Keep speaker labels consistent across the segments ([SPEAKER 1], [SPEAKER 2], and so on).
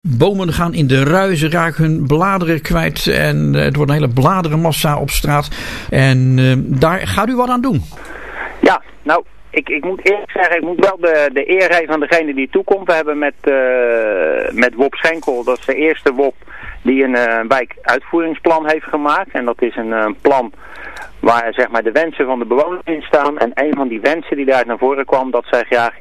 [SPEAKER 1] Bomen gaan in de rui, ze raken hun bladeren kwijt en het wordt een hele bladerenmassa op straat. En daar gaat u wat aan doen.
[SPEAKER 2] Ja, nou, ik moet eerlijk zeggen, ik moet wel de eer geven aan degene die toekomt. We hebben met Wop Schenkel, dat is de eerste Wop die een wijkuitvoeringsplan heeft gemaakt. En dat is een plan waar zeg maar de wensen van de bewoners in staan. En een van die wensen die daar naar voren kwam, dat zij graag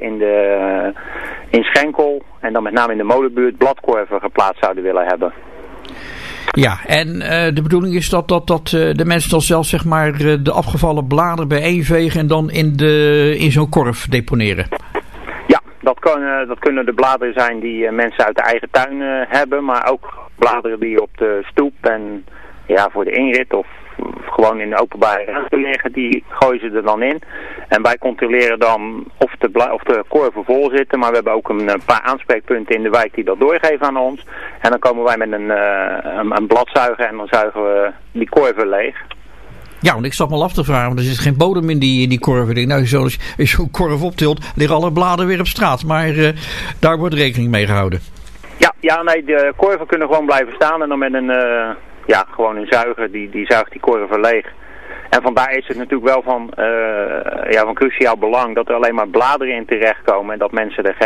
[SPEAKER 2] in Schenkel en dan met name in de molenbuurt bladkorven geplaatst zouden willen hebben.
[SPEAKER 1] Ja, en de bedoeling is dat de mensen dan zelf zeg maar de afgevallen bladeren bijeenvegen en dan in zo'n korf deponeren. Ja,
[SPEAKER 2] dat kunnen de bladeren zijn die mensen uit de eigen tuin hebben, maar ook bladeren die op de stoep en ja, voor de inrit of gewoon in de openbare ruimte liggen, die gooien ze er dan in. En wij controleren dan of de korven vol zitten, maar we hebben ook een paar aanspreekpunten in de wijk die dat doorgeven aan ons. En dan komen wij met een bladzuiger en dan zuigen we die korven leeg.
[SPEAKER 1] Ja, want ik zat me al af te vragen, want er zit geen bodem in die korven. Ik denk, nou, als je zo'n korf optilt, liggen alle bladeren weer op straat. Maar daar wordt rekening mee gehouden.
[SPEAKER 2] Ja, nee, de korven kunnen gewoon blijven staan en dan met gewoon een zuiger, die zuigt die korven leeg. En vandaar is het natuurlijk wel van cruciaal belang dat er alleen maar bladeren in terechtkomen en dat mensen er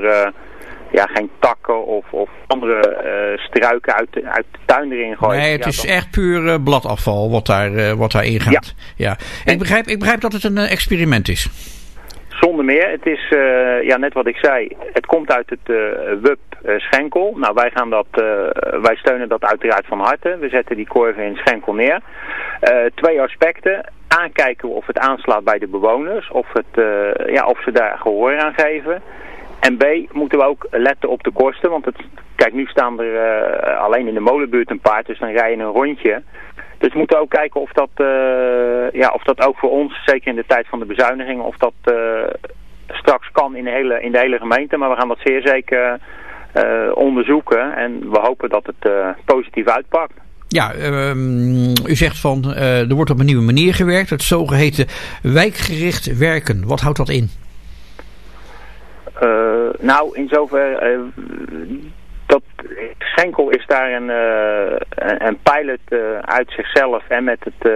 [SPEAKER 2] geen takken of andere struiken uit de tuin erin gooien.
[SPEAKER 1] Nee, het is echt puur bladafval wat daar ingaat. Ja. Ik begrijp dat het een experiment is.
[SPEAKER 2] Zonder meer. Het is, net wat ik zei, het komt uit het WUP Schenkel. Nou, wij steunen dat uiteraard van harte. We zetten die korven in Schenkel neer. 2 aspecten. Aankijken of het aanslaat bij de bewoners. Of ze daar gehoor aan geven. En B, moeten we ook letten op de kosten. Want kijk, nu staan er alleen in de molenbuurt een paar. Dus dan rij je een rondje. Dus we moeten ook kijken of dat ook voor ons, zeker in de tijd van de bezuinigingen, of dat straks kan in de hele gemeente. Maar we gaan dat zeer zeker onderzoeken en we hopen dat het positief uitpakt. Ja,
[SPEAKER 1] u zegt van er wordt op een nieuwe manier gewerkt, het zogeheten wijkgericht werken. Wat houdt dat in?
[SPEAKER 2] In zover... Schenkel is daar een pilot uit zichzelf en met het,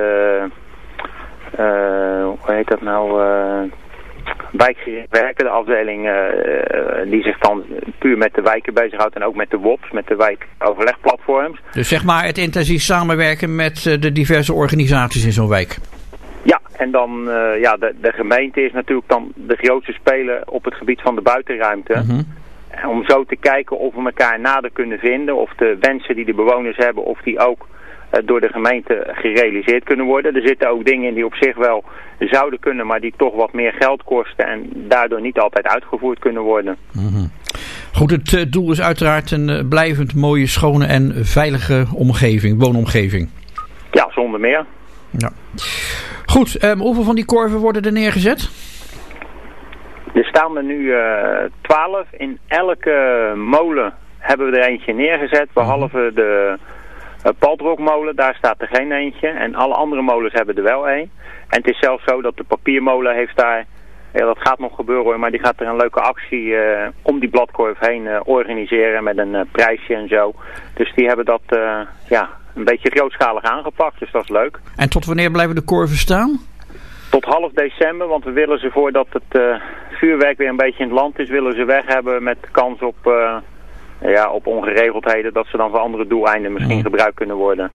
[SPEAKER 2] hoe heet dat nou, wijkgericht werken, de afdeling die zich dan puur met de wijken bezighoudt en ook met de WOPs, met de wijkoverlegplatforms.
[SPEAKER 1] Dus zeg maar het intensief samenwerken met de diverse organisaties in zo'n wijk.
[SPEAKER 2] Ja, en dan de gemeente is natuurlijk dan de grootste speler op het gebied van de buitenruimte. Mm-hmm. Om zo te kijken of we elkaar nader kunnen vinden. Of de wensen die de bewoners hebben, of die ook door de gemeente gerealiseerd kunnen worden. Er zitten ook dingen in die op zich wel zouden kunnen, maar die toch wat meer geld kosten. En daardoor niet altijd uitgevoerd kunnen worden.
[SPEAKER 1] Mm-hmm. Goed, het doel is uiteraard een blijvend mooie, schone en veilige woonomgeving.
[SPEAKER 2] Ja, zonder meer.
[SPEAKER 1] Ja. Goed, hoeveel van die korven worden er neergezet?
[SPEAKER 2] Er staan er nu 12. In elke molen hebben we er eentje neergezet. Behalve de Paltrokmolen, daar staat er geen eentje. En alle andere molens hebben er wel een. En het is zelfs zo dat de papiermolen heeft daar... Ja, dat gaat nog gebeuren hoor, maar die gaat er een leuke actie om die bladkorf heen organiseren met een prijsje en zo. Dus die hebben dat een beetje grootschalig aangepakt, dus dat is leuk.
[SPEAKER 1] En tot wanneer blijven de korven staan?
[SPEAKER 2] Tot half december, want we willen ze voordat het vuurwerk weer een beetje in het land is, willen ze weg hebben met kans op ongeregeldheden, dat ze dan voor andere doeleinden misschien gebruikt kunnen worden.